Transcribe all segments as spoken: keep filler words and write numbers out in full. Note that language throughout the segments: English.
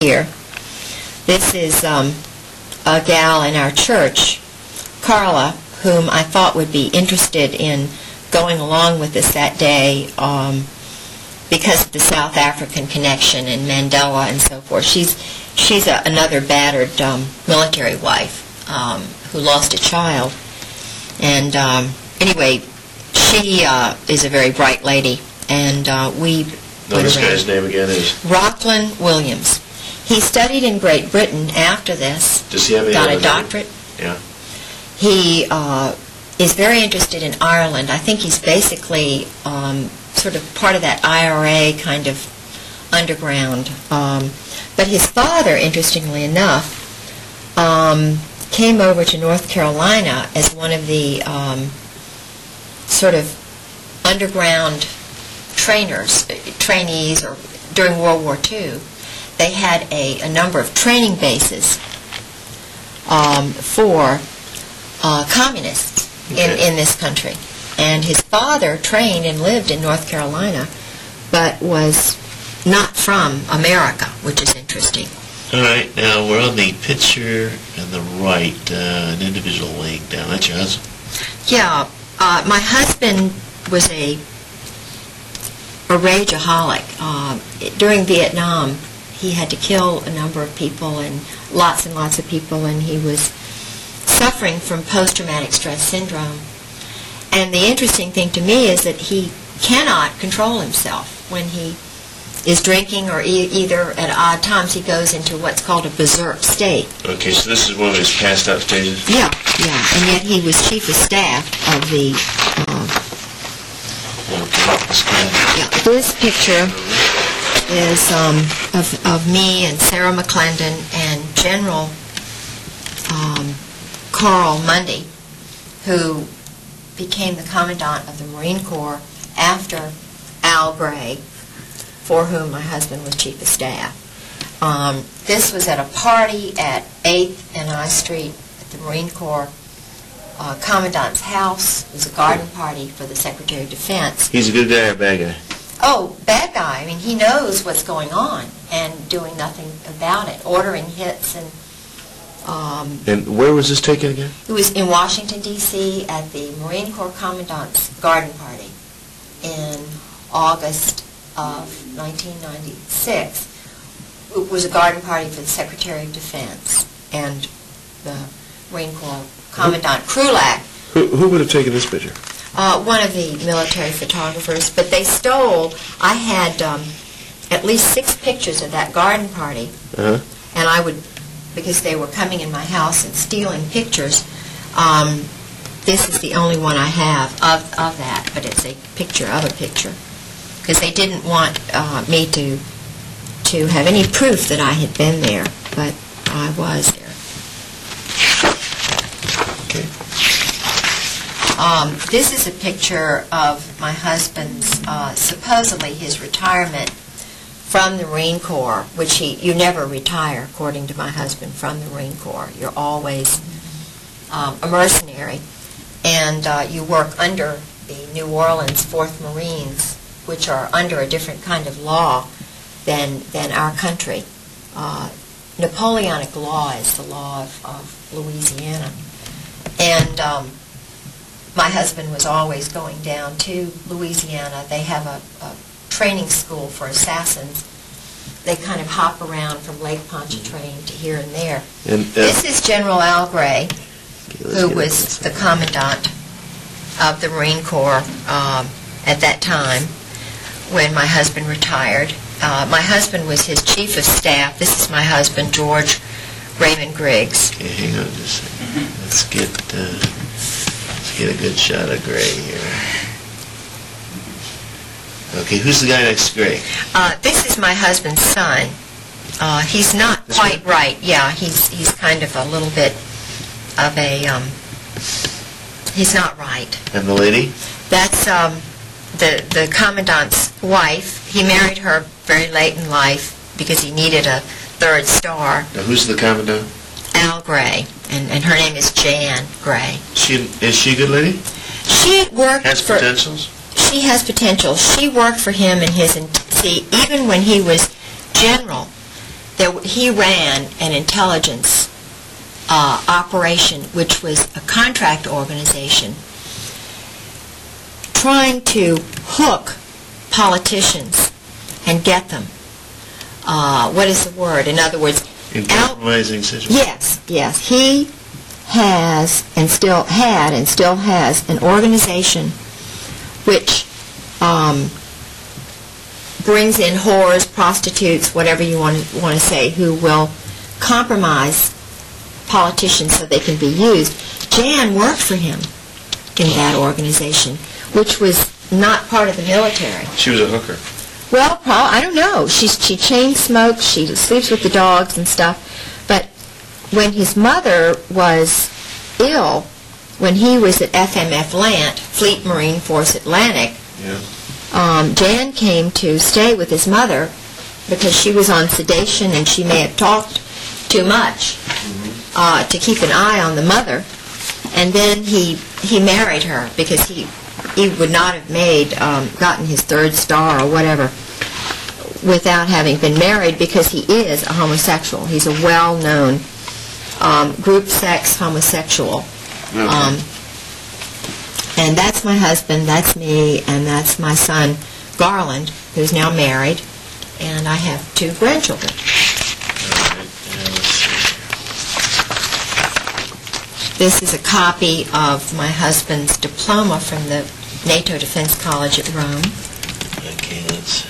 here. This is um, a gal in our church, Carla, whom I thought would be interested in going along with us that day um, because of the South African connection and Mandela and so forth. She's she's a, another battered um, military wife um, who lost a child. And um, anyway, she uh, is a very bright lady, and uh, we... No, this guy's name again is? Rockland Williams. He studied in Great Britain after this. Does he have any got a other doctorate. name? Yeah. He uh, is very interested in Ireland. I think he's basically um, sort of part of that I R A kind of underground. Um, but his father, interestingly enough, um, came over to North Carolina as one of the um, sort of underground trainers, trainees, or during World War Two. They had a, a number of training bases um, for uh, communists in, Okay. in this country. And his father trained and lived in North Carolina, but was not from America, which is interesting. All right, now we're on the picture on the right, uh, an individual laying down. That's your husband? Yeah, uh, my husband was a a rageaholic. Uh, during Vietnam, he had to kill a number of people, and lots and lots of people, and he was suffering from post-traumatic stress syndrome. And the interesting thing to me is that he cannot control himself. When he is drinking, or e either at odd times, he goes into what's called a berserk state. Okay, so this is one of his passed out stages? Yeah, yeah, and yet he was chief of staff of the... Uh, Okay, this guy. yeah, this picture is um, of, of me and Sarah McClendon and General um, Carl Mundy, who became the Commandant of the Marine Corps after Al Gray, for whom my husband was Chief of Staff. Um, this was at a party at eighth and I Street at the Marine Corps uh, Commandant's house. It was a garden party for the Secretary of Defense. He's a good guy or a bad guy? Oh, bad guy. I mean, he knows what's going on and doing nothing about it, ordering hits. And um, And where was this taken again? it was in Washington, D C at the Marine Corps Commandant's garden party in August of nineteen ninety-six. It was a garden party for the Secretary of Defense and the Marine Corps Commandant Krulak. Who, who would have taken this picture? Uh, one of the military photographers, but they stole, I had um, at least six pictures of that garden party, Uh-huh. and I would, because they were coming in my house and stealing pictures, um, this is the only one I have of, of that, but it's a picture of a picture, because they didn't want uh, me to, to have any proof that I had been there, but I was there. Okay. Um, this is a picture of my husband's, uh, supposedly his retirement from the Marine Corps, which he, you never retire, according to my husband, from the Marine Corps. You're always um, a mercenary, and uh, you work under the New Orleans fourth Marines, which are under a different kind of law than, than our country. Uh, Napoleonic law is the law of, of Louisiana. And um, my husband was always going down to Louisiana. They have a, a training school for assassins. They kind of hop around from Lake Pontchartrain to here and there. And, uh, This is General Al Gray, okay, let's who get was it. the Commandant of the Marine Corps um, at that time when my husband retired. Uh, my husband was his Chief of Staff. This is my husband, George Raymond Griggs. Okay, hang on just a second. Let's get, uh, let's get a good shot of Gray here. Okay, who's the guy next to Gray? Uh, this is my husband's son. Uh, he's not This quite one? right. Yeah, he's he's kind of a little bit of a, um, he's not right. And the lady? That's um, the, the Commandant's wife. He married her very late in life because he needed a third star, Now, who's the commandant? Al Gray, and, and her name is Jan Gray. She, is she a good lady? She worked Has for... potentials? She has potential. She worked for him in his... See, even when he was general, there, he ran an intelligence uh, operation, which was a contract organization, trying to hook politicians and get them. Uh, what is the word? In other words, In out... compromising situation. Yes, yes. He has and still had and still has an organization which um, brings in whores, prostitutes, whatever you want to, want to say, who will compromise politicians so they can be used. Jan worked for him in that organization, which was not part of the military. She was a hooker. Well, Paul, I don't know. She's, she chain smokes, she sleeps with the dogs and stuff. But when his mother was ill, when he was at F M F Lant, Fleet Marine Force Atlantic, Yeah. um, Jan came to stay with his mother because she was on sedation and she may have talked too much uh, to keep an eye on the mother. And then he he married her because he he would not have made um, gotten his third star or whatever without having been married, because he is a homosexual. He's a well-known um, group sex homosexual. Okay. Um, and that's my husband, that's me, and that's my son, Garland, who's now married, and I have two grandchildren. All right. Now let's see. This is a copy of my husband's diploma from the NATO Defense College at Rome. Okay, let's...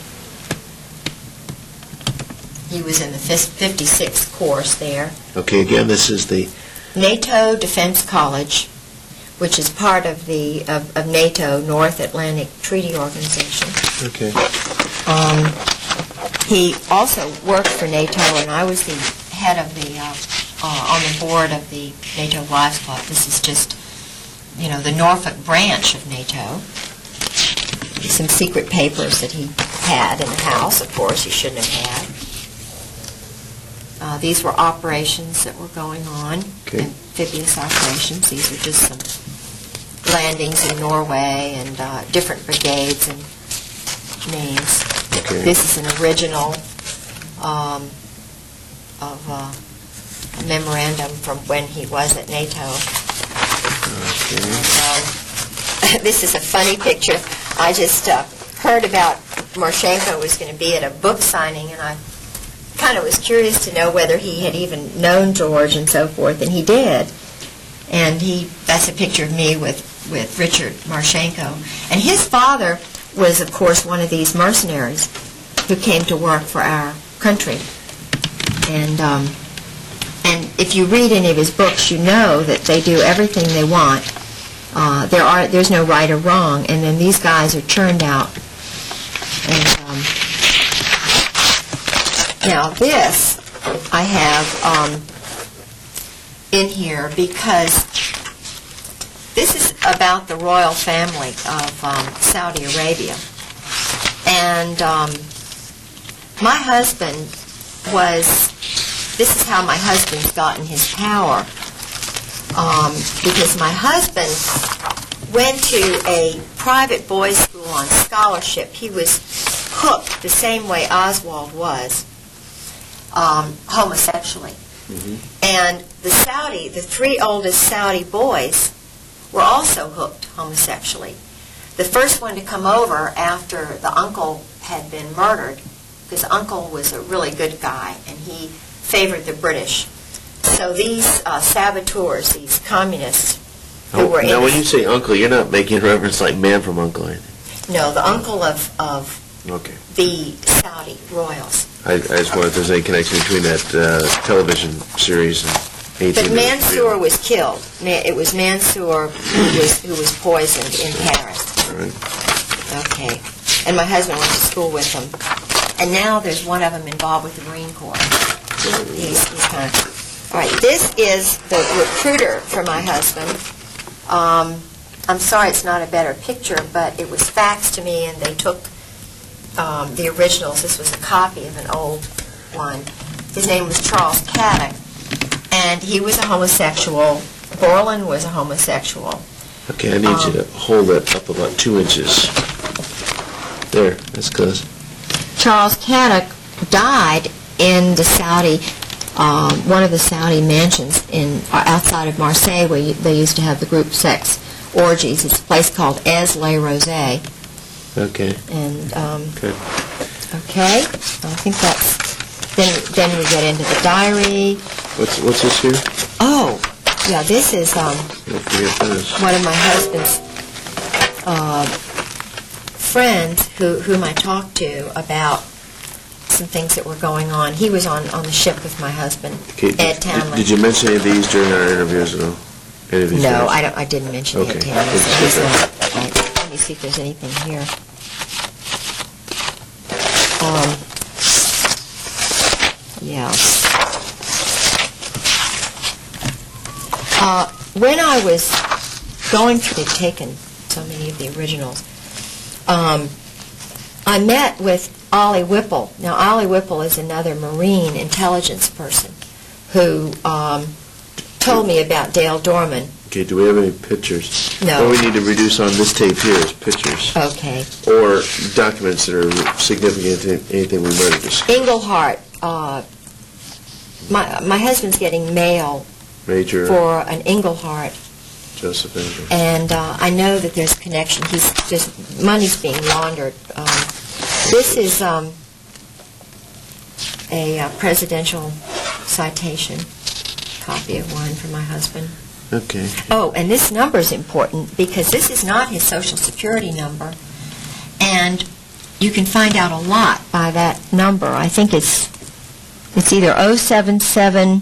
He was in the fifty-sixth course there. Okay, again, this is the... NATO Defense College, which is part of the of, of NATO, North Atlantic Treaty Organization. Okay. Um, he also worked for NATO, and I was the head of the, uh, uh, on the board of the NATO Wives Club. This is just, you know, the Norfolk branch of NATO. Some secret papers that he had in the house, of course, he shouldn't have had. Uh, these were operations that were going on, Okay. amphibious operations. These are just some landings in Norway and uh, different brigades and names. Okay. This is an original um, of uh, a memorandum from when he was at NATO. Okay. And, uh, this is a funny picture. I just uh, heard about Marchenko was going to be at a book signing, and I kind of was curious to know whether he had even known George and so forth, and he did. And he, that's a picture of me with, with Richard Marchenko. And his father was, of course, one of these mercenaries who came to work for our country. And um, and if you read any of his books, you know that they do everything they want. Uh, there are there's no right or wrong, and then these guys are churned out. And um, now this I have um, in here because this is about the royal family of um, Saudi Arabia. And um, my husband was, this is how my husband's gotten his power, um, because my husband went to a private boys' school on scholarship. He was hooked the same way Oswald was, um, homosexually. Mm-hmm. And the Saudi, the three oldest Saudi boys were also hooked homosexually. The first one to come over after the uncle had been murdered, because uncle was a really good guy, and he favored the British. So these uh, saboteurs, these communists, who Oh, were now, in when you say uncle, you're not making reference like Man from Uncle or anything. no, the uncle of, of Okay. the Saudi royals. I, I just wonder if there's any connection between that uh, television series and eighteen But Mansour was killed. Ma- It was Mansour who was who was poisoned in Paris. All right. Okay. And my husband went to school with them. And now there's one of them involved with the Marine Corps. He's, he's kind of... All right, this is the recruiter for my husband. Um, I'm sorry it's not a better picture, but it was faxed to me, and they took um, the originals. This was a copy of an old one. His name was Charles Caddick, and he was a homosexual. Borland was a homosexual. Okay, I need Um, you to hold it up about two inches. There, that's close. Charles Caddick died in the Saudi, um, one of the Saudi mansions in uh, outside of Marseille, where you, they used to have the group sex orgies. It's a place called Aise Les Rosés. Okay, And um, good. okay, I think that's. Then then we get into the diary. What's what's this here? Oh, yeah, this is um, Don't forget this. one of my husband's uh, friends who whom I talked to about some things that were going on. He was on, on the ship with my husband, Okay, Ed did, Townley. did you mention any of these during our interviews at all? Any of these No, guys? I don't. I didn't mention Okay. Ed Townley. Let's So he's skip not, right. Let me see if there's anything here. Um, yeah. Uh, when I was going through, they'd taken so many of the originals. Um, I met with Ollie Whipple. Now, Ollie Whipple is another Marine intelligence person who um, told me about Dale Dorman. Okay, do we have any pictures? No. What we need to reduce on this tape here is pictures. Okay. Or documents that are significant to anything we might have discussed. Englehart. Uh, my, my husband's getting mail Major for an Englehart, Joseph Andrew. and uh, I know that there's connection. He's just, money's being laundered. Um, this is um, a uh, presidential citation, copy of one for my husband. Okay. Oh, and this number is important because this is not his Social Security number, and you can find out a lot by that number. I think it's it's either oh seven seven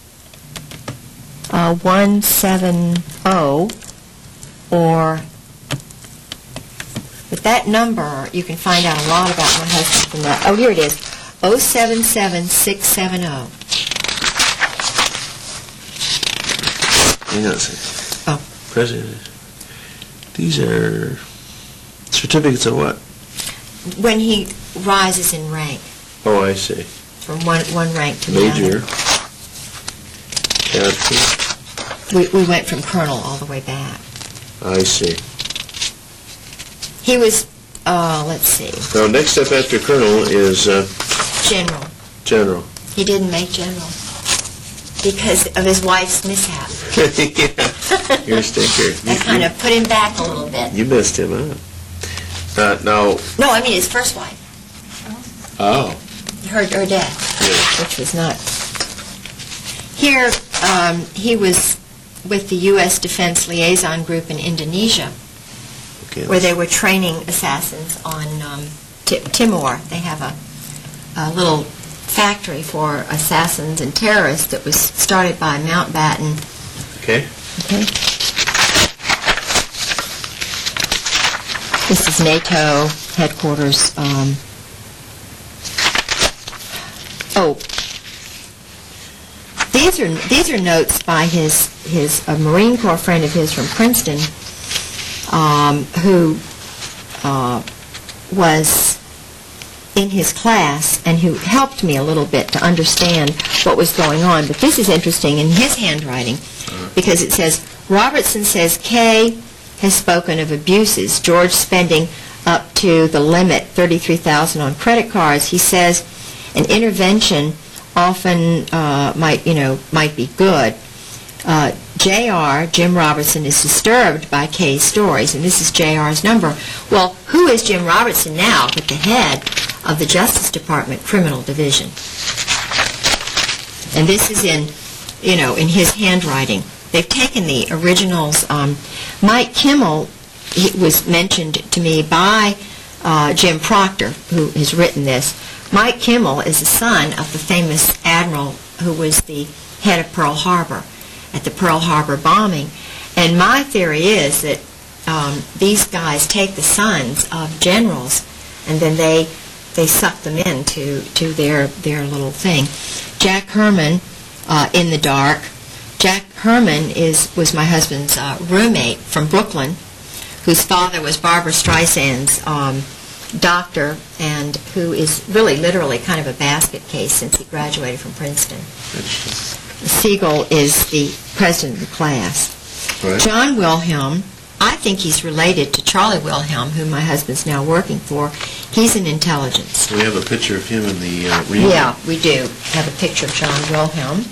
one seven oh or, with that number, you can find out a lot about my husband from that. Oh, here it is, oh seven seven six seven oh. Hang on a second. Oh. President, these are certificates of what? When he rises in rank, Oh, I see. from one, one rank to the other. Major. Captain. We, we went from colonel all the way back. I see. He was, uh, let's see, Now, next step after colonel is uh, general. general. He didn't make general because of his wife's mishap. Yeah. You're a stinker. That You- kind you- of put him back a little bit. You messed him up. Uh, now, No, I mean his first wife, oh, her, her death, yeah. which was not. Here, um, he was with the U S Defense Liaison Group in Indonesia, Okay. where they were training assassins on um, Ti- Timor. They have a, a little factory for assassins and terrorists that was started by Mountbatten. Okay. Okay. This is NATO headquarters. Um, oh, these are these are notes by his his a Marine Corps friend of his from Princeton, um, who uh, was in his class and who helped me a little bit to understand what was going on. But this is interesting in his handwriting because it says, Robertson says Kay has spoken of abuses, George spending up to the limit, thirty-three thousand dollars on credit cards. He says an intervention often uh, might, you know, might be good. Uh, J R, Jim Robertson, is disturbed by Kay's stories, and this is J R's number. Well, who is Jim Robertson now but the head of the Justice Department Criminal Division? And this is in, you know, in his handwriting. They've taken the originals. Um, Mike Kimmel he was mentioned to me by uh, Jim Proctor, who has written this. Mike Kimmel is the son of the famous admiral who was the head of Pearl Harbor at the Pearl Harbor bombing. And my theory is that um, these guys take the sons of generals and then they they suck them into to their their little thing. Jack Herman, uh, in the dark. Jack Herman is was my husband's uh, roommate from Brooklyn, whose father was Barbara Streisand's um, doctor, and who is really literally kind of a basket case since he graduated from Princeton. Siegel is the president of the class. Right. John Wilhelm, I think he's related to Charlie Wilhelm, whom my husband's now working for. He's in intelligence. We have a picture of him in the uh, reunion. Yeah, we do have a picture of John Wilhelm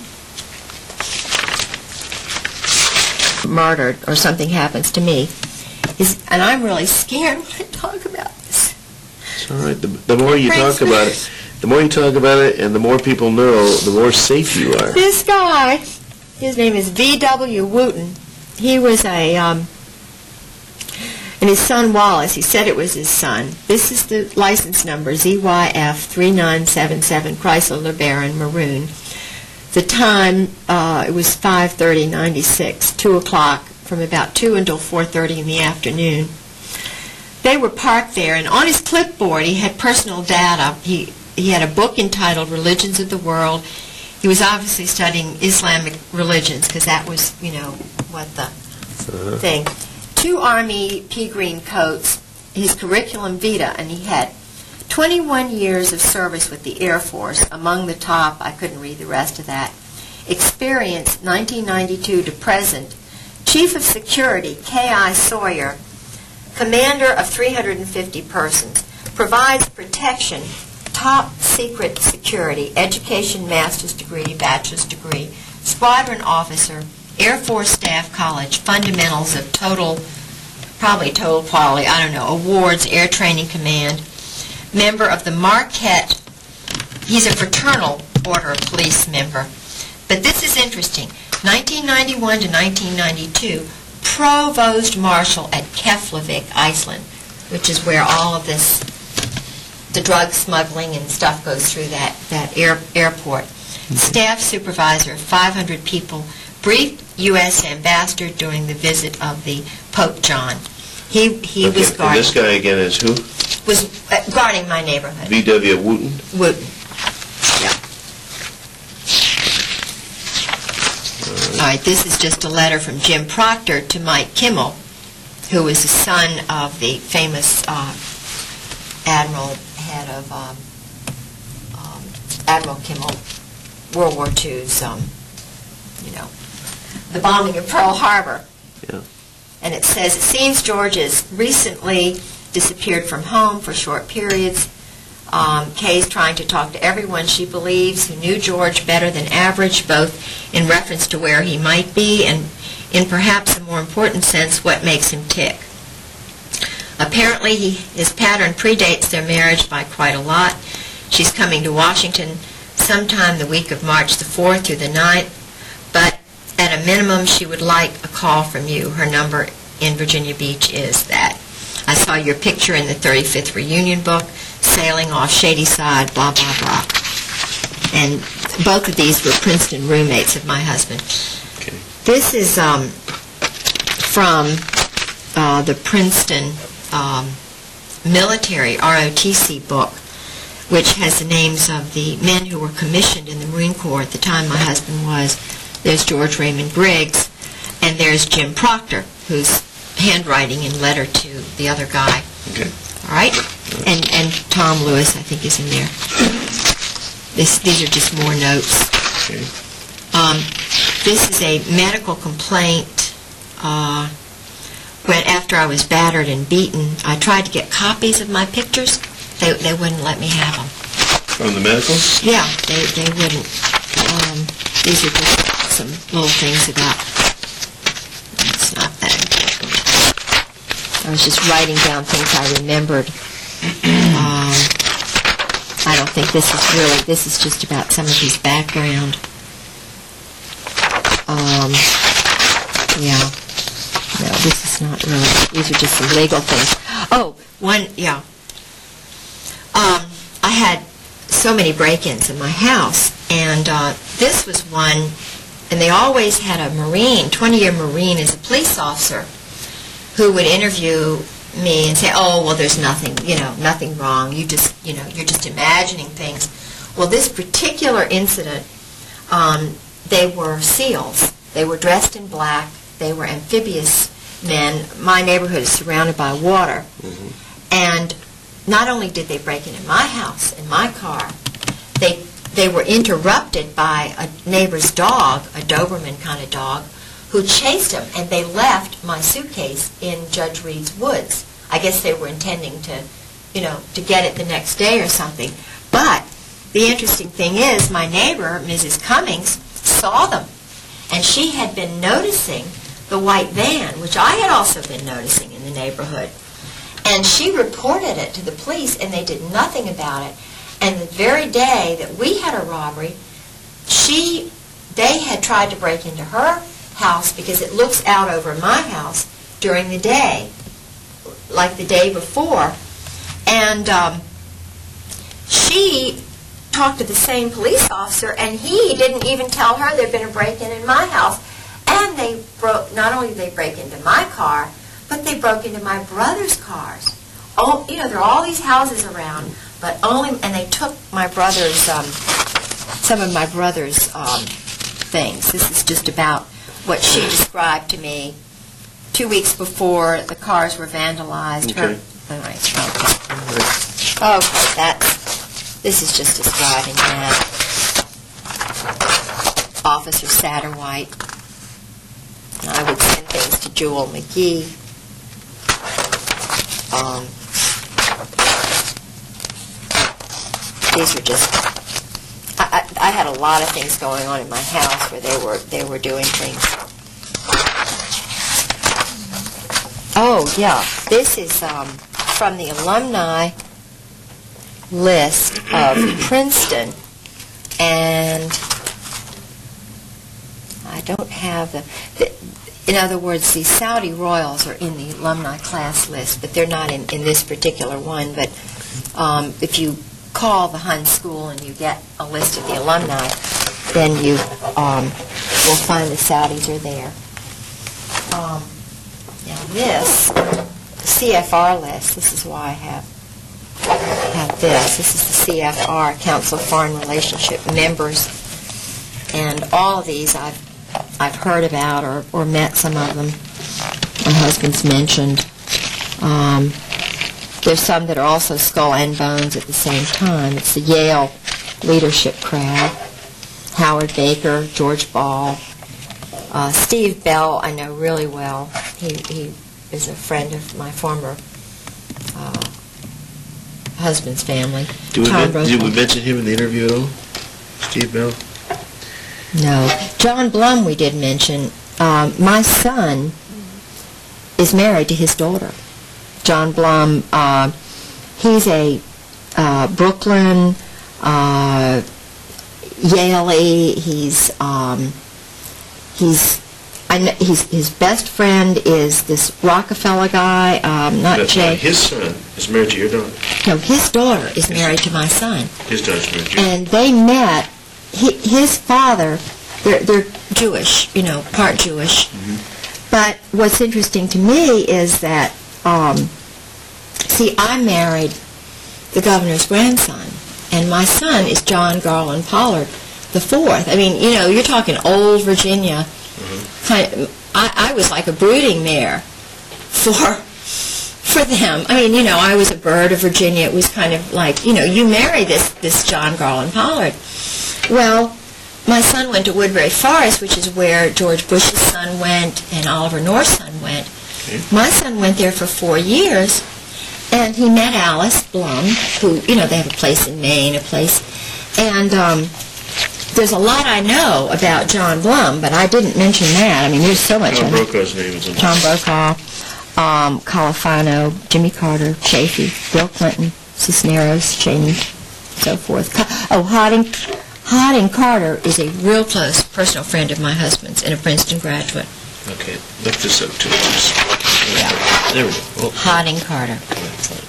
murdered or something happens to me. Is, and I'm really scared when I talk about this. It's all right. The, the more you Breaks talk about it, the more you talk about it, and the more people know, the more safe you are. This guy, his name is V W Wooten. He was a, um, and his son Wallace, he said it was his son. This is the license number, Z Y F three nine seven seven, Chrysler LeBaron Maroon. The time, uh, it was five thirty ninety-six, two o'clock, from about two until four thirty in the afternoon. They were parked there, and on his clipboard he had personal data. He, he had a book entitled Religions of the World. He was obviously studying Islamic religions, because that was, you know, what the Uh-huh. thing. Two Army pea green coats, his curriculum vitae, and he had twenty-one years of service with the Air Force. Among the top, I couldn't read the rest of that. Experience, nineteen ninety-two to present. Chief of Security, K I Sawyer. Commander of three hundred fifty persons. Provides protection, top secret security, education, master's degree, bachelor's degree, squadron officer, Air Force Staff College, fundamentals of total, probably total quality, I don't know, awards, Air Training Command, member of the Marquette, he's a fraternal order of police member. But this is interesting. nineteen ninety-one to nineteen ninety-two, Provost Marshal at Keflavik, Iceland, which is where all of this, the drug smuggling and stuff goes through that, that air, airport. Staff supervisor, five hundred people, briefed U S ambassador during the visit of the Pope John. He, he Okay, was and guarding, this guy again is who? was uh, guarding my neighborhood. V W Wooten? Wooten. Yeah. All right, this is just a letter from Jim Proctor to Mike Kimmel, who was the son of the famous uh, Admiral, head of um, um, Admiral Kimmel, World War Two's, um, you know, the bombing of Pearl Harbor. Yeah. And it says, it seems George has recently disappeared from home for short periods. Um, Kay's trying to talk to everyone she believes who knew George better than average, both in reference to where he might be and in perhaps a more important sense, what makes him tick. Apparently, he, his pattern predates their marriage by quite a lot. She's coming to Washington sometime the week of March the fourth through the ninth, but at a minimum, she would like a call from you. Her number in Virginia Beach is that. I saw your picture in the thirty-fifth reunion book, sailing off Shady Side, blah, blah, blah. And both of these were Princeton roommates of my husband. Okay. This is um, from uh, the Princeton um, military R O T C book, which has the names of the men who were commissioned in the Marine Corps at the time my husband was. There's George Raymond Briggs, and there's Jim Proctor, who's handwriting in letter to the other guy. Okay. All right? And and Tom Lewis, I think, is in there. This, these are just more notes. Okay. Um, this is a medical complaint. Uh, when after I was battered and beaten, I tried to get copies of my pictures. They they wouldn't let me have them. From the medical? Yeah, they they wouldn't. Um, these are just some little things about. It's not that important. I was just writing down things I remembered. Um, I don't think this is really. This is just about some of his background. Um, yeah. No, this is not really. These are just some legal things. Oh, one, yeah. Um, I had so many break-ins in my house, and uh, this was one, and they always had a Marine, twenty-year Marine as a police officer, who would interview me and say, oh, well, there's nothing, you know, nothing wrong. You just, you know, you're just imagining things. Well, this particular incident, um, they were SEALs. They were dressed in black. They were amphibious men. My neighborhood is surrounded by water. Mm-hmm. And not only did they break into my house, in my car, they they were interrupted by a neighbor's dog, a Doberman kind of dog, who chased them, and they left my suitcase in Judge Reed's woods. I guess they were intending to you know, to get it the next day or something. But the interesting thing is, my neighbor, Missus Cummings, saw them, and she had been noticing the white van, which I had also been noticing in the neighborhood. And she reported it to the police, and they did nothing about it. And the very day that we had a robbery, she, they had tried to break into her house because it looks out over my house during the day, like the day before. And um, she talked to the same police officer, and he didn't even tell her there'd been a break-in in my house. And they broke, not only did they break into my car, but they broke into my brother's cars. Oh, you know, there are all these houses around, but only, and they took my brother's, um, some of my brother's um, things. This is just about what she described to me two weeks before the cars were vandalized. Okay. Her, all right, okay. Okay, that's, this is just describing that. Officer Satterwhite. I would send things to Jewel McGee. Um, these are just, I, I, I had a lot of things going on in my house where they were, they were doing things. Oh, yeah, this is um, from the alumni list of Princeton, and I don't have the, the, in other words, the Saudi Royals are in the alumni class list, but they're not in, in this particular one. But um, if you call the Hun School and you get a list of the alumni, then you um, will find the Saudis are there. Um, now this, the C F R list, this is why I have, have this. This is the C F R, Council of Foreign Relationship members. And all of these I've I've heard about or, or met some of them. My husband's mentioned. Um, there's some that are also skull and bones at the same time. It's the Yale leadership crowd. Howard Baker, George Ball. Uh, Steve Bell I know really well. He, he is a friend of my former uh, husband's family. Do we, Tom men- did we Brokaw. mention him in the interview at all? Steve Bell? No. John Blum we did mention. Um, my son is married to his daughter. John Blum, uh, he's a uh, Brooklyn, uh, Yale-y. He's, um, he's, I know, he's, his best friend is this Rockefeller guy, um, not That's Jay. right. His son is married to your daughter. No, his daughter is married to my son. His daughter's married to you. And they met. He, his father, they're, they're Jewish, you know, part Jewish. Mm-hmm. But what's interesting to me is that, um, see, I married the governor's grandson, and my son is John Garland Pollard the fourth. I mean, you know, you're talking old Virginia. Mm-hmm. Kind of, I, I was like a brooding mare for for them. I mean, you know, I was a bird of Virginia. It was kind of like, you know, you marry this this John Garland Pollard. Well, my son went to Woodbury Forest, which is where George Bush's son went and Oliver North's son went. Okay. My son went there for four years, and he met Alice Blum, who, you know, they have a place in Maine, a place, and um, there's a lot I know about John Blum, but I didn't mention that. I mean, there's so much. Tom I know. Brokaw's name is in Tom there. Brokaw, um, Califano, Jimmy Carter, Chafee, Bill Clinton, Cisneros, Cheney, so forth. Co- Oh, Harding, Harding Carter is a real close personal friend of my husband's and a Princeton graduate. Okay, look this up too. Just- There we go. Oh, Harding Carter. fine.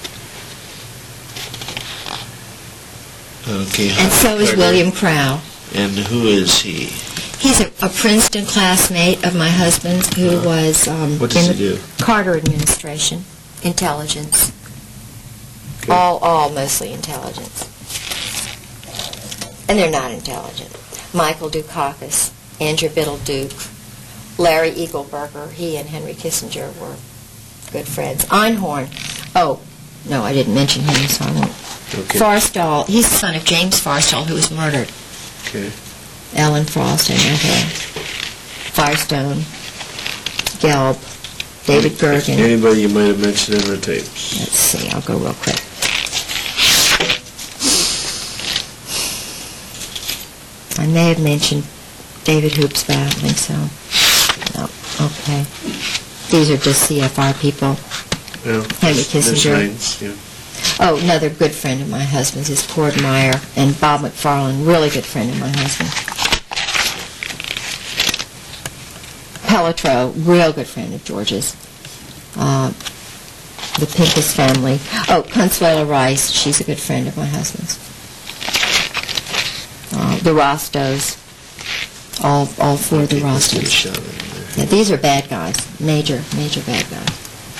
Okay. And so is Carter. William Crow. And who is he? He's a, a Princeton classmate of my husband's who Uh-huh. was um, What does in he the do? Carter administration, intelligence. Okay. All, all mostly intelligence. And they're not intelligent. Michael Dukakis, Andrew Biddle Duke, Larry Eagleburger, he and Henry Kissinger were good friends. Einhorn, oh, no, I didn't mention him, so I won't. Okay. Forstall, he's the son of James Forstall, who was murdered. Okay. Ellen Frost and her. Firestone, Gelb, David Bergen. Anybody you might have mentioned in the tapes. Let's see, I'll go real quick. I may have mentioned David Hoops, but I don't think so. No, okay. These are just C F R people. Yeah. Henry Ms. Kissinger. Hines, yeah. Oh, another good friend of my husband's is Cord Meyer, and Bob McFarlane, really good friend of my husband. Pelletreau, real good friend of George's. Uh, the Pincus family. Oh, Consuelo Rice, she's a good friend of my husband's. Uh, the Rostos, all all four of the Let's get a Rostos. shot in there. Yeah, these are bad guys, major, major bad guys.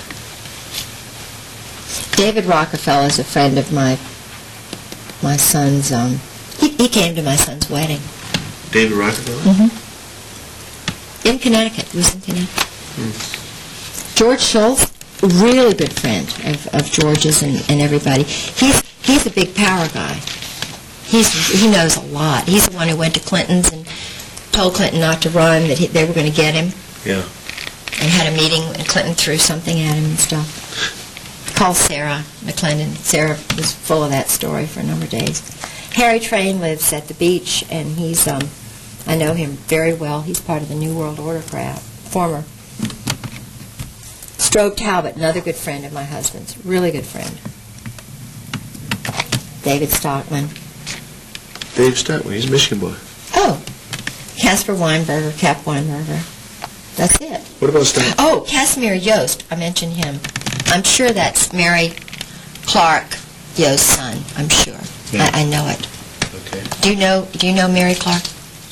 David Rockefeller is a friend of my my son's. Um, he, he came to my son's wedding David Rockefeller? Mm-hmm. in Connecticut. He was in Connecticut. George Schultz, really good friend of, of George's and, and everybody. He's he's a big power guy. He's he knows a lot. He's the one who went to Clinton's and told Clinton not to run, that he, they were going to get him, Yeah. and had a meeting, and Clinton threw something at him and stuff. Called Sarah McClendon. Sarah was full of that story for a number of days. Harry Train lives at the beach, and he's, um, I know him very well. He's part of the New World Order crowd, former. Strobe Talbot, another good friend of my husband's, really good friend. David Stockman. Dave Stockman, he's a Michigan boy. Oh, Casper Weinberger, Cap Weinberger. That's it. What about Stockman? Oh, Casimir Yost, I mentioned him. I'm sure that's Mary Clark Yost's son. I'm sure. Yeah. I, I know it. Okay. Do you know? Do you know Mary Clark?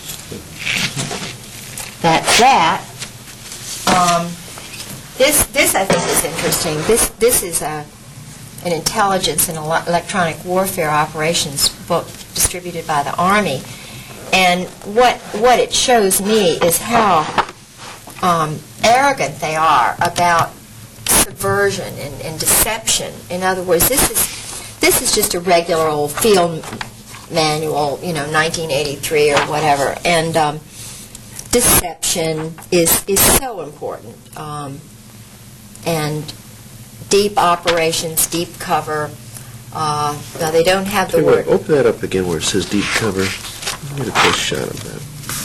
That's that. Um, this this I think is interesting. This this is a an intelligence and ele- electronic warfare operations book distributed by the Army, and what what it shows me is how um, arrogant they are about subversion and, and deception. In other words, this is this is just a regular old field manual, you know, nineteen eighty-three or whatever. And um, deception is is so important. Um, and deep operations, deep cover. Uh, now they don't have the Tell you word. what, open that up again where it says deep cover. Get a close shot of that.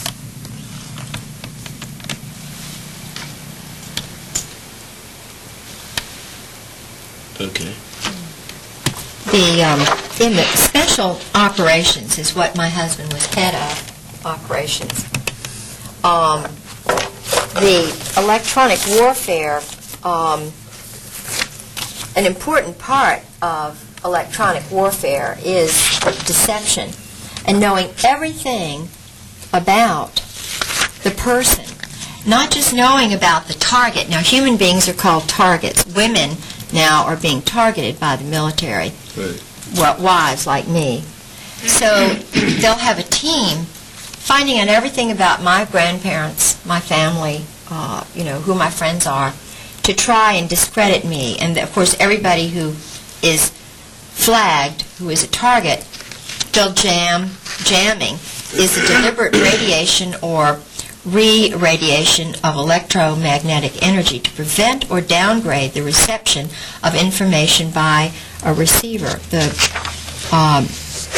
Okay. The um, in the special operations is what my husband was head of, operations. Um, the electronic warfare, um, an important part of electronic warfare is deception and knowing everything about the person, not just knowing about the target. Now, human beings are called targets. Women now are being targeted by the military, Right. well, wives like me. So they'll have a team finding out everything about my grandparents, my family, uh, you know, who my friends are, to try and discredit me. And, of course, everybody who is flagged, who is a target, they'll jam. Jamming is a deliberate radiation or re-radiation of electromagnetic energy to prevent or downgrade the reception of information by a receiver. The um,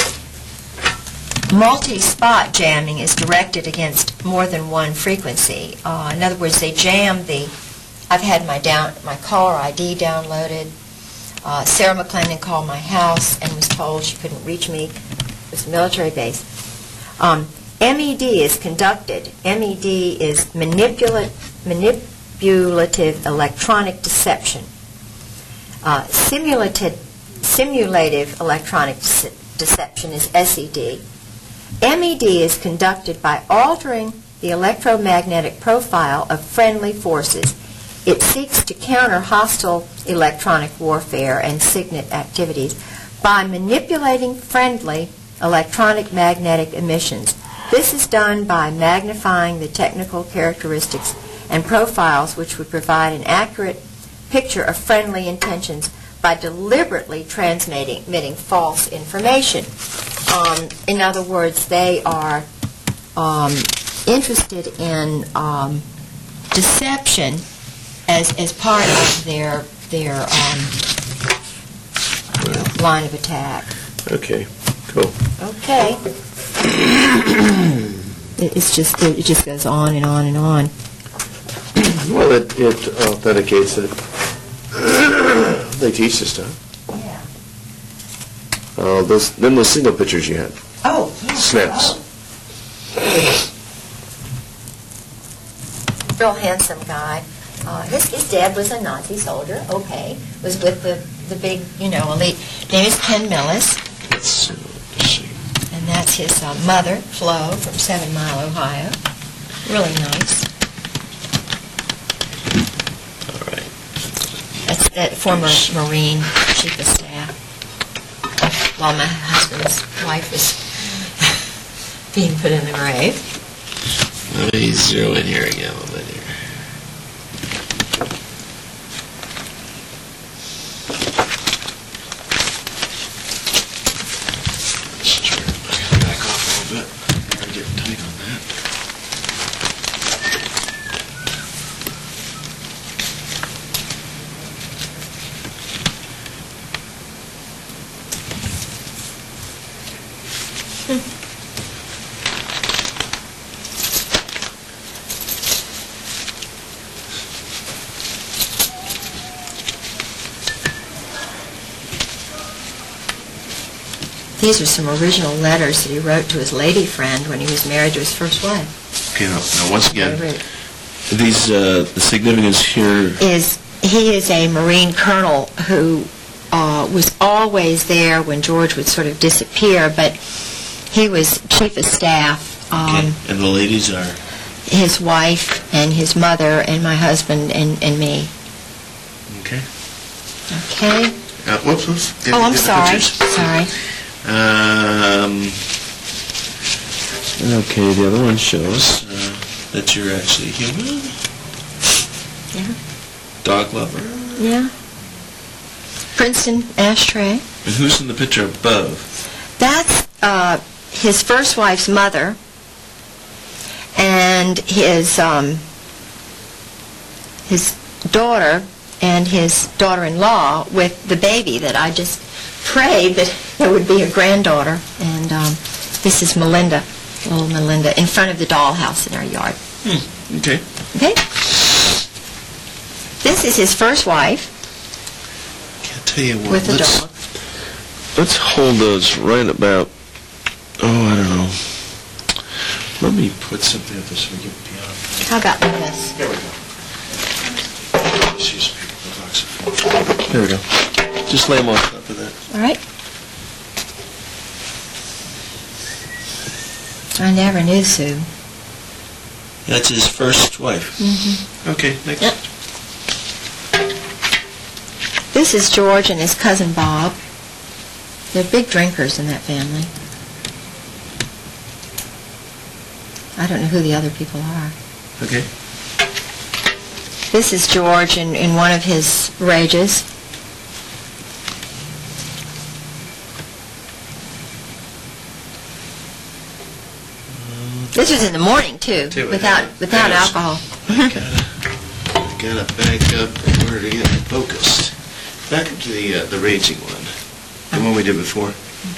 multi-spot jamming is directed against more than one frequency. Uh, in other words, they jam the. I've had my down my caller I D downloaded. Uh, Sarah McClendon called my house and was told she couldn't reach me. It was a military base. Um, M E D is conducted. M E D is manipula- manipulative electronic deception. Uh, simulated, simulative electronic dece- deception is S E D. M E D is conducted by altering the electromagnetic profile of friendly forces. It seeks to counter hostile electronic warfare and SIGINT activities by manipulating friendly electronic magnetic emissions. This is done by magnifying the technical characteristics and profiles which would provide an accurate picture of friendly intentions by deliberately transmitting false information. Um, in other words, they are um, interested in um, deception as as part of their their um, line of attack. Okay, cool. Okay. It- It's just, it just goes on and on and on. Well, it, it authenticates it. They teach this stuff. Yeah. Uh, those, then those single pictures you had, Oh, yeah. snaps. Real handsome guy. Uh, his, his dad was a Nazi soldier, okay. Was with the, the big, you know, elite. Name is Ken Millis, Let's, uh, let's see. and that's his uh, mother, Flo, from Seven Mile, Ohio. Really nice. All right. That's that former Marine chief of staff. While my husband's wife was being put in the grave. Let me zero in here again a little bit here. Let's try to back off a little bit. Gotta get tight on that. These are some original letters that he wrote to his lady friend when he was married to his first wife. Okay, now, now once again, I read- these, uh, the significance here, Is, he is a Marine colonel who uh, was always there when George would sort of disappear, but he was chief of staff. Um, okay, and the ladies are, His wife and his mother and my husband and, and me. okay. Okay? Uh, whoops, whoops. Get- Oh, I'm get the sorry. pictures. Sorry. Um, okay, the other one shows uh, that you're actually human. Yeah. Dog lover. Yeah. Princeton ashtray. And who's in the picture above? That's uh, his first wife's mother and his um, his daughter and his daughter-in-law with the baby that I just prayed that there would be a granddaughter. And um, this is Melinda, little Melinda, in front of the dollhouse in our yard. Hmm, okay. Okay? This is his first wife Can't tell you what. with a let's, dog. Let's hold those right about, oh, I don't know. Let me put something up there so we get beyond. How about this? There we go. Let's use paper box. There we go. Just lay them on top of that. All right. I never knew Sue. That's his first wife. Mm-hmm. Okay, next. Yep. This is George and his cousin Bob. They're big drinkers in that family. I don't know who the other people are. Okay. This is George in, in one of his rages. This was in the morning, too, Too, without yeah. without Yes. alcohol. Gotta, gotta back up in order to get focused. Back up to the uh, the raging one, the one we did before.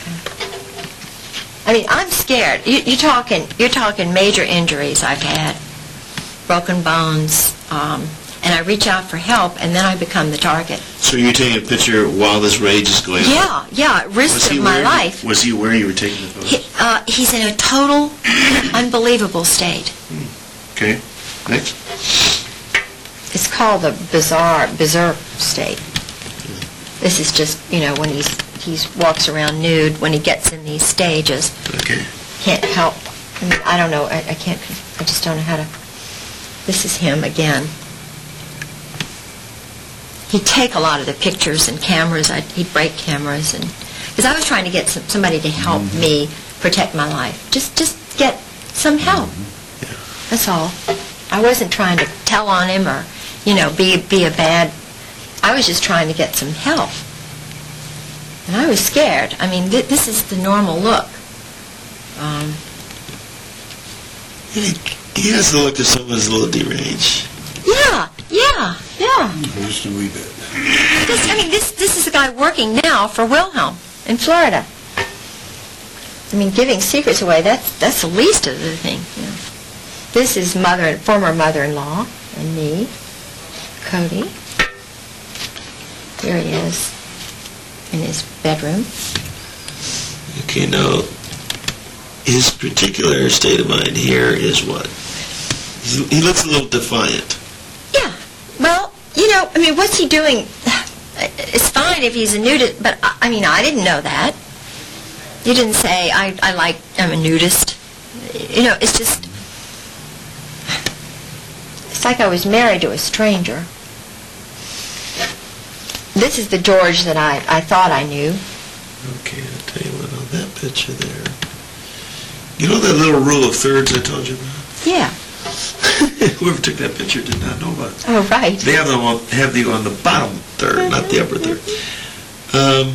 I mean, I'm scared. You, you're talking, you're talking major injuries I've had, broken bones, um, and I reach out for help, and then I become the target. So you're taking a picture while this rage is going on? Yeah, yeah, at risk of my where, life. Was he where you were taking the photos? He, uh, he's in a total, unbelievable state. Okay, next. It's called the bizarre, berserk state. This is just, you know, when he's he walks around nude, when he gets in these stages. Okay. Can't help. I mean, I don't know. I, I can't. I just don't know how to. This is him again. He'd take a lot of the pictures and cameras. I'd, he'd break cameras, and because I was trying to get some, somebody to help Mm-hmm. me protect my life. Just, just get some help. Yeah. That's all. I wasn't trying to tell on him or, you know, be be a bad. I was just trying to get some help. And I was scared. I mean, th- this is the normal look. Um, He, he has the look of someone who's a little deranged. yeah, yeah. Yeah. Just a wee bit. This, I mean, this this is a guy working now for Wilhelm in Florida. I mean, giving secrets away, that's that's the least of the thing. You know. This is mother, former mother-in-law and me, Cody. Here he is in his bedroom. Okay, now, his particular state of mind here is what? He's, he looks a little defiant. Yeah. Well, you know, I mean, what's he doing? It's fine if he's a nudist, but I I mean, I didn't know that. You didn't say, I, I like, I'm a nudist. You know, it's just, it's like I was married to a stranger. This is the George that I, I thought I knew. Okay, I'll tell you what, on that picture there. You know that little rule of thirds I told you about? Yeah. Whoever took that picture did not know about it. Oh, right. They have them on, have the on the bottom third, not the upper third. Um,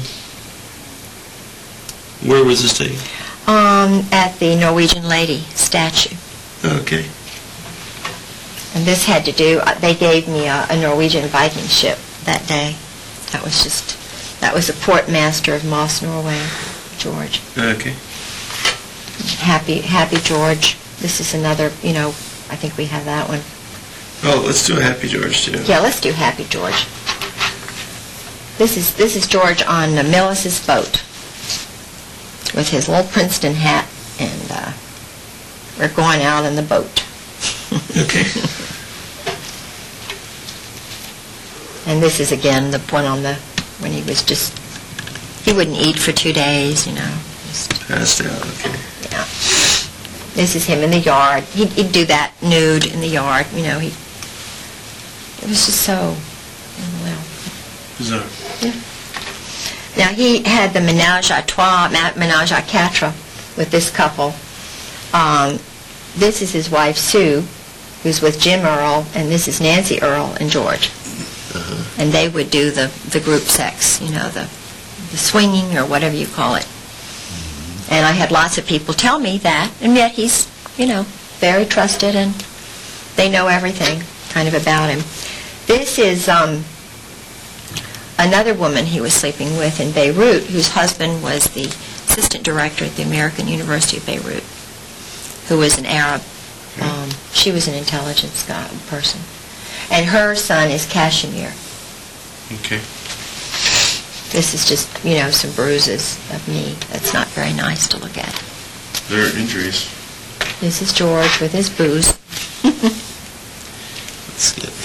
where was this taken? Um, at the Norwegian lady statue. Okay. And this had to do, uh, they gave me a, a Norwegian Viking ship that day. That was just, that was the port master of Moss, Norway, George. Okay. Happy, happy George. This is another, you know, I think we have that one. Oh, let's do a Happy George too. Yeah, let's do Happy George. This is this is George on uh, Millis's boat with his little Princeton hat, and uh, we're going out in the boat. Okay. And this is again the one on the when he was just he wouldn't eat for two days, you know. Just, Passed out, okay. yeah. This is him in the yard. He'd, he'd do that nude in the yard, you know. He it was just so well. Bizarre. Now, he had the menage a trois, ma- menage a quatre with this couple. Um, this is his wife, Sue, who's with Jim Earl, and this is Nancy Earl and George. Uh-huh. And they would do the, the group sex, you know, the, the swinging or whatever you call it. And I had lots of people tell me that, and yet he's, you know, very trusted, and they know everything kind of about him. This is... Um, another woman he was sleeping with in Beirut, whose husband was the assistant director at the American University of Beirut, who was an Arab. Um, she was an intelligence guy, person. And her son is Kashmir. Okay. This is just, you know, some bruises of me. That's not very nice to look at. There are injuries. This is George with his booze. Let's see it.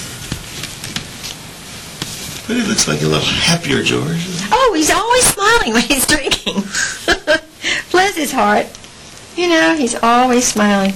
But he looks like a little happier George. Oh, he's always smiling when he's drinking. Bless his heart. You know, he's always smiling.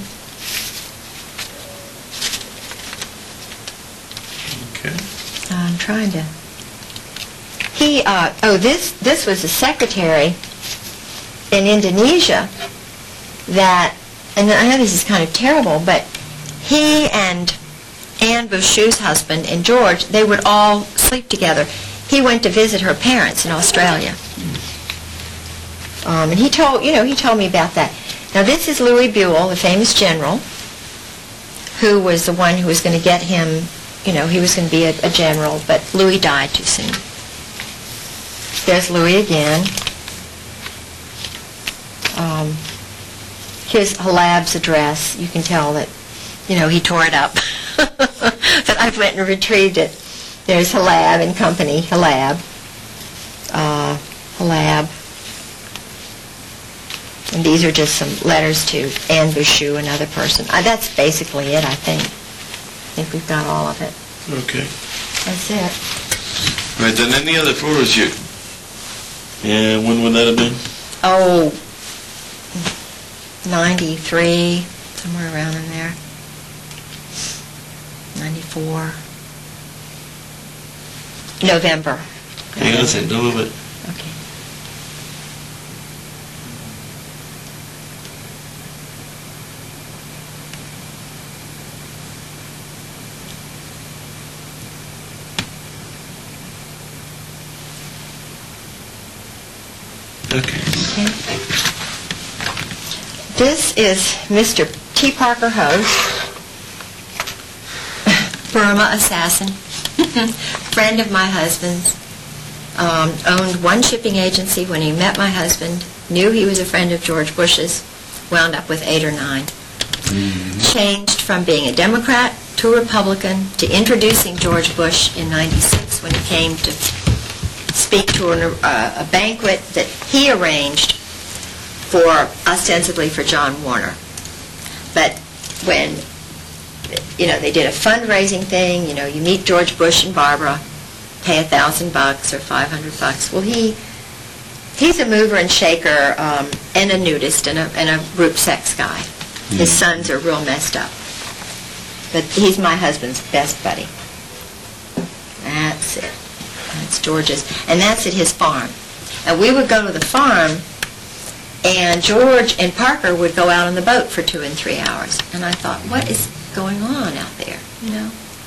Okay. I'm trying to... He, uh, oh, this, this was a secretary in Indonesia that, and I know this is kind of terrible, but he and Anne Bouchou's husband and George, they would all sleep together. He went to visit her parents in Australia. Um, and he told, you know, he told me about that. Now, this is Louis Buell, the famous general, who was the one who was going to get him, you know, he was going to be a, a general, but Louis died too soon. There's Louis again. Um, his Halab's address, you can tell that, you know, he tore it up. But I went and retrieved it. There's Halab and Company, Halab. Uh, Halab. And these are just some letters to Anne Bouchou, another person. Uh, that's basically it, I think. I think we've got all of it. Okay. That's it. Right, then any other photos you... Yeah, when would that have been? Oh, ninety-three, somewhere around in there. ninety-four. November. Hang on a second, don't move it. Okay. Okay. Okay. This is Mister T. Parker Host, Burma assassin. friend of my husband's, um, owned one shipping agency when he met my husband, knew he was a friend of George Bush's, wound up with eight or nine. Changed from being a Democrat to a Republican to introducing George Bush in ninety-six when he came to speak to an, uh, a banquet that he arranged for, ostensibly for John Warner. But when, you know, they did a fundraising thing, you know, you meet George Bush and Barbara, pay a thousand bucks or five hundred bucks. Well, he, he's a mover and shaker, um, and a nudist and a, and a group sex guy. His sons are real messed up. But he's my husband's best buddy. That's it. That's George's. And that's at his farm. And we would go to the farm, and George and Parker would go out on the boat for two and three hours. And I thought, what is going on out there, you know?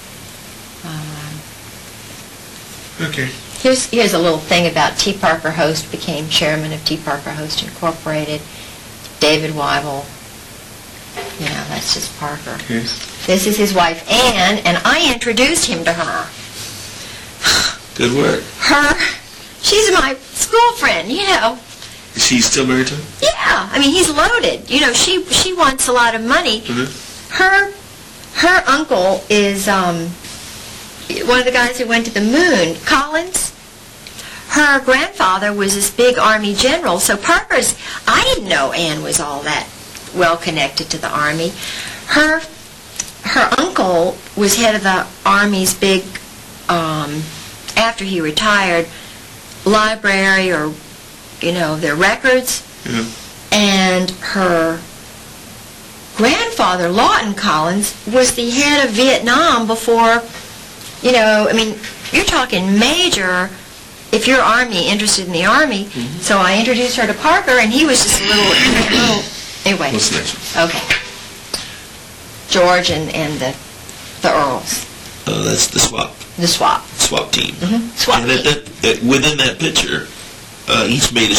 Um, Okay. here's, here's a little thing about T. Parker Host, became chairman of T. Parker Host Incorporated. David Weibel. You know, that's just Parker. Yes. This is his wife, Ann, and I introduced him to her. Good work. Her, she's my school friend, you know. Is she still married to him? Yeah, I mean, he's loaded. You know, she she wants a lot of money. Mm-hmm. Her her uncle is um, one of the guys who went to the moon, Collins. Her grandfather was this big Army general, so Parker's, I didn't know Ann was all that well connected to the Army. Her her uncle was head of the Army's big, um, after he retired, library, or, you know, their records. Yeah. And her grandfather, Lawton Collins, was the head of Vietnam before, you know, I mean, you're talking major, if you're Army, interested in the Army. Mm-hmm. So I introduced her to Parker, and he was just a little, little anyway. What's the next one? Okay. George and, and the, the Earls, Oh, that's the swap. the swap. Swap team. Mhm. Swap And at team. that, at- within that picture, uh, each made a